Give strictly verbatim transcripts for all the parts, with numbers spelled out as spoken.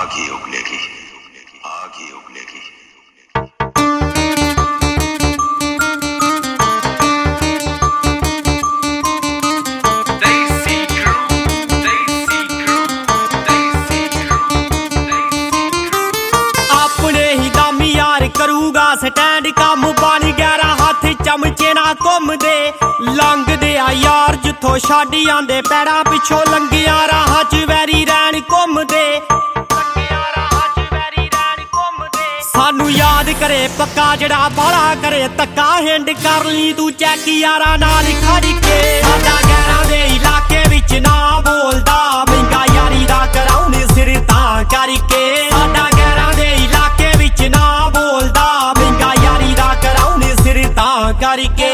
आगी उगलेगी, आगी उगलेगी। करूगा स्टैंड कम बन ग्यारह हाथ चमचे ना घुमदे लंघदे आ यार जिथों छड्ड आंदे पैरां पिछों लंघिया राह च वैरी रैन घुमदे सानू याद करे पक्का जड़ा बाला करे धक्का हिंड कर ली तू चैक यारा नाल खड़ के साडा ग्यारह दे इलाके विच ना बोलदा महंगा यारी दा कराउन सिर तां करके साडा ग्यारह दे इलाके विच ना बोलदा महंगा यारी दा कराउन सिर तां करके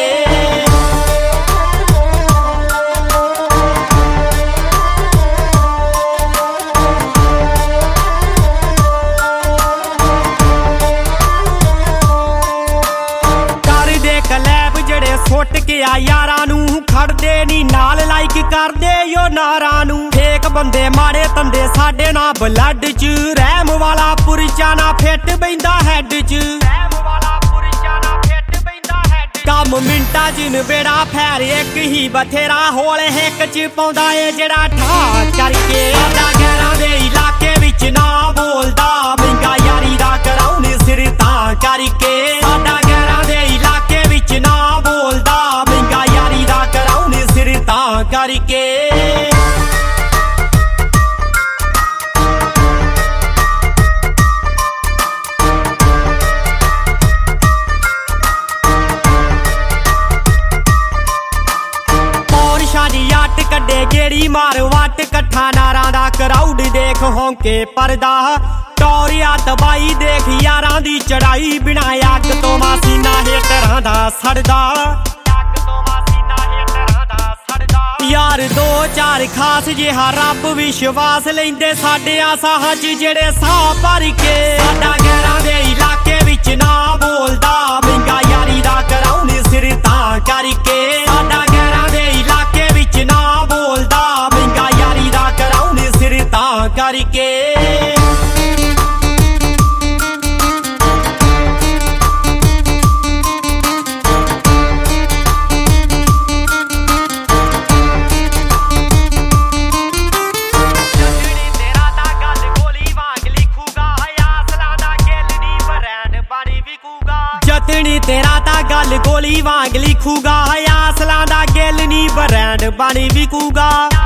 सुट के आ यारा नू खड़दे नी नाल लाइक करदे यो नारा नू फेक बंदे माड़े तंदे साडे ना ब्लड च रहम वाला पुरचा ना फिट बैंदा हैड च कम मिंटा जिन बेड़ा फैर एक ही बथेरा होल हिक च पाउंदा ए जेड़ा ठा करके साडा ग्यारह दे इलाके विच ना बोलदा महंगा यारी दा कराउन सिर तां करके साडा ग्यारह दे इलाके विच ना बोलदा महंगा यारी दा कराउन सिर तां करके कड्डे गेड़ी मार वट कट्ठा नारां दा क्राउड देख होंके परदा टौरिया दबाई देख यारां दी चढ़ाई बिना अग तो मासीना हेटरां दा सड़दा यार दो चार खास जिहा रब विश्वास लेंदे साडे साह च जेड़े साह भर के साडा ग्यारह दे इलाके विच ना बोलदा महंगा यारी दा कराउन सिर तां करके साडा ग्यारह दे इलाके विच ना बोलदा महंगा यारी दा कराउन सिर तां करके जतनी तेरा ता गल गोली वांग लिखूगा आसलां दा गिल नी ब्रांड बनी विकूगा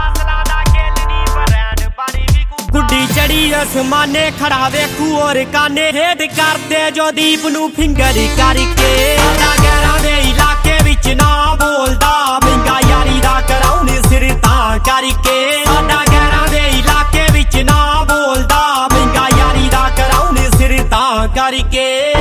गुड्डी चढ़ी आसमाने खड़ा वेखू और काने हेड करदे जो दीप नू फिंगर करके साडा ग्यारह दे इलाके विच ना बोलदा महंगा यारी दा कराउन सिर तां करके साडा ग्यारह दे इलाके विच ना बोलदा महंगा यारी दा कराउन सिर तां करके